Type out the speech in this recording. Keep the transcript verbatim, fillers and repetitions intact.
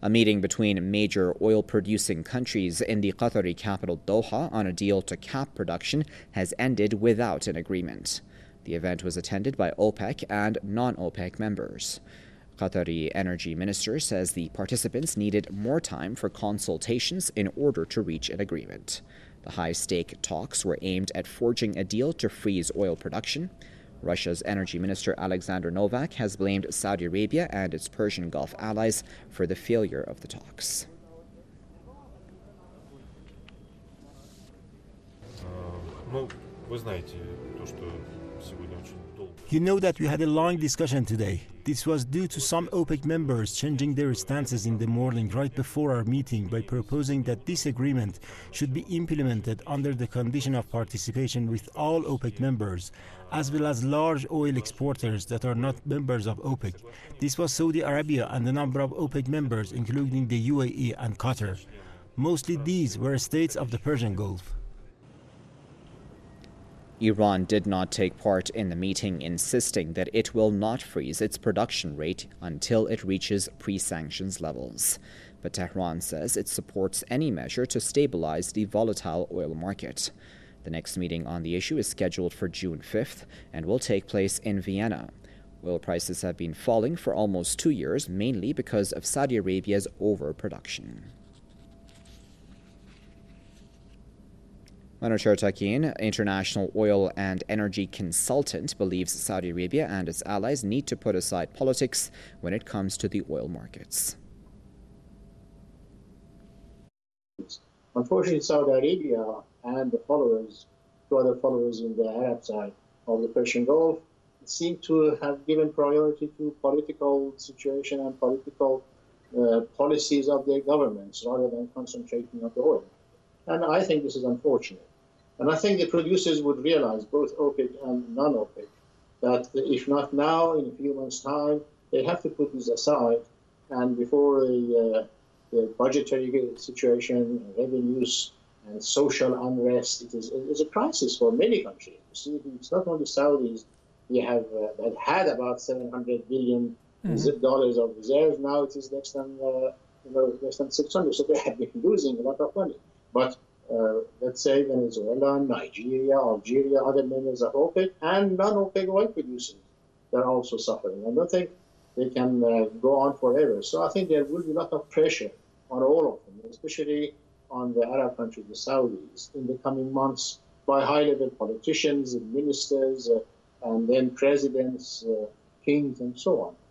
A meeting between major oil-producing countries in the Qatari capital Doha on a deal to cap production has ended without an agreement. The event was attended by OPEC and non-OPEC members. Qatari Energy Minister says the participants needed more time for consultations in order to reach an agreement. The high-stake talks were aimed at forging a deal to freeze oil production. Russia's Energy Minister Alexander Novak has blamed Saudi Arabia and its Persian Gulf allies for the failure of the talks. You know that we had a long discussion today. This was due to some OPEC members changing their stances in the morning right before our meeting by proposing that this agreement should be implemented under the condition of participation with all OPEC members, as well as large oil exporters that are not members of OPEC. This was Saudi Arabia and a number of OPEC members, including the U A E and Qatar. Mostly these were states of the Persian Gulf. Iran did not take part in the meeting, insisting that it will not freeze its production rate until it reaches pre-sanctions levels. But Tehran says it supports any measure to stabilize the volatile oil market. The next meeting on the issue is scheduled for June fifth and will take place in Vienna. Oil prices have been falling for almost two years, mainly because of Saudi Arabia's overproduction. Manouchehr Takin, international oil and energy consultant, believes Saudi Arabia and its allies need to put aside politics when it comes to the oil markets. Unfortunately, Saudi Arabia and the followers, two other followers in the Arab side of the Persian Gulf, seem to have given priority to political situation and political uh, policies of their governments rather than concentrating on the oil. And I think this is unfortunate. And I think the producers would realize, both OPEC and non-OPEC, that if not now, in a few months' time, they have to put this aside. And before the, uh, the budgetary situation, revenues, and social unrest, it is, it is a crisis for many countries. You see, it's not only Saudis. We have uh, that had about seven hundred billion mm-hmm. dollars of reserves. Now it is less than uh, you know less than six hundred. So they have been losing a lot of money. But Uh, let's say Venezuela, Nigeria, Algeria, other members of OPEC, and non-OPEC oil producers, they're also suffering. I don't think they can uh, go on forever. So I think there will be a lot of pressure on all of them, especially on the Arab countries, the Saudis, in the coming months by high-level politicians and ministers, uh, and then presidents, uh, kings, and so on.